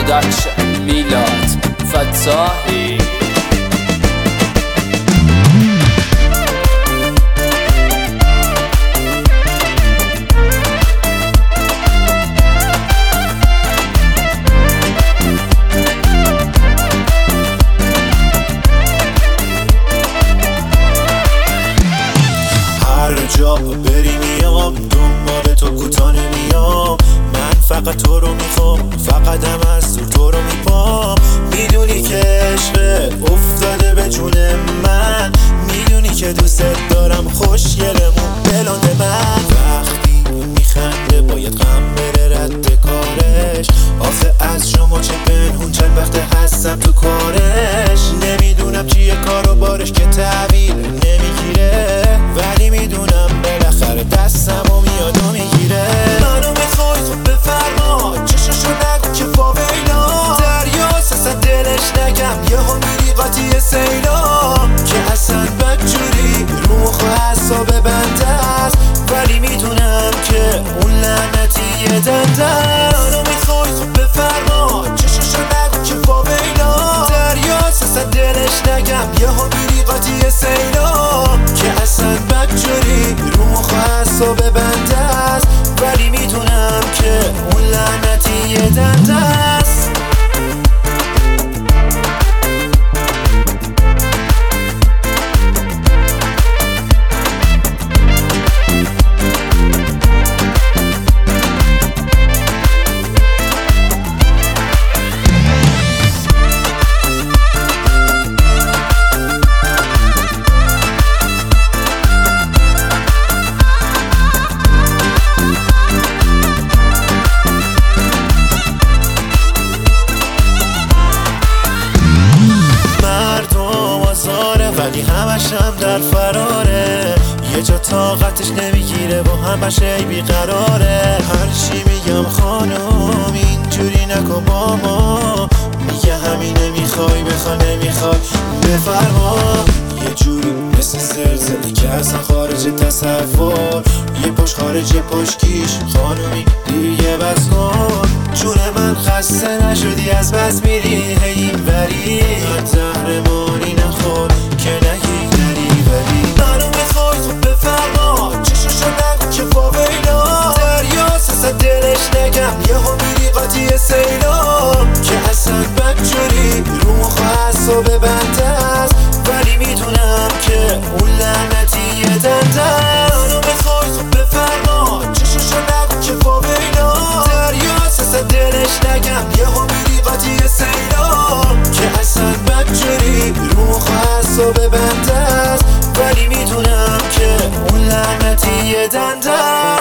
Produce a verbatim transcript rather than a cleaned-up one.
پروداکشن میلاد فتاحی. جا بری میام دنبال تو کوتاه نمیام، من فقط تو رو میخوام، فقط هم از تو تو رو میپام. میدونی که عشق افتاده به جون من، میدونی که دوست دارم خوشگلمون بلاند من. وقتی میخنده باید غم بره رد کارش، آخه از شما چه پنهون چند وقت هستم تو کارش. نمیدونم چیه کار و بارش که تحویل نمیگیره، ولی میدونم بالاخره دستم و میاد و میگیره. منو میخوای خب بفرما، چششو نگو که فاویلا، دریاست اصلا دلش نگم، یه ها میری قاطی سیلا. که اصلا بدجوری رو مخ و حساب بنده است، ولی میدونم که اون لعنتی یه دنده است. منو میخوای خب بفرما، چششو نگو که فاویلا، دریاست اصلا دلش نگم، یه ها میری قاطی سیلا. که اصلا بدجوری رو مخ و حساب بنده است، ولی میدونم که اون لعنتی یه دنده است. ولی همش هم در فراره، یه جا طاقتش نمیگیره و همش ای بیقراره. هرچی میگم خانم اینجوری نکن با ما، میگه همین نمیخوای بخوا نمیخوای بفرما. یه جوری مثل زلزله که اصلا خارج تصور، یه پشت خارج پشکیش خانومی دیگه بس کن. جون من خسته نشدی از بس میری هی وری، زهرمانی نخور که نگی نری ولی. منو میخوای خب بفرما، چششو نگو که فاویلا، دریاست اصلا دلش نگم، یه ها میری قاطی سیلا. که اصلا بدجوری رو مخ و حساب بنده است، ولی میدونم که اون لعنتی یه دنده است. منو میخوای خب بفرما، چششو نگو که فاویلا، دریاست اصلا دلش نگم، یه ها میری قاطی سیلا. که اصلا بدجوری رو مخ و حساب بنده است، ولی میدونم که اون لعنتی یه دنده است.